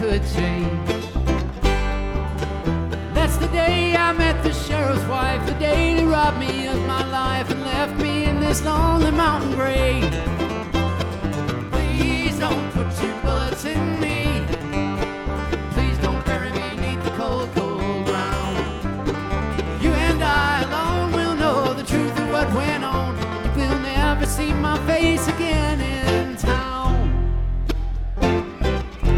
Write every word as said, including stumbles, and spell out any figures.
could change. That's the day I met the sheriff's wife, the day they robbed me of my life and left me in this lonely mountain grave. Please don't put your bullets in me. Please don't bury me beneath the cold, cold ground. You and I alone will know the truth of what went on. We'll never see my face again.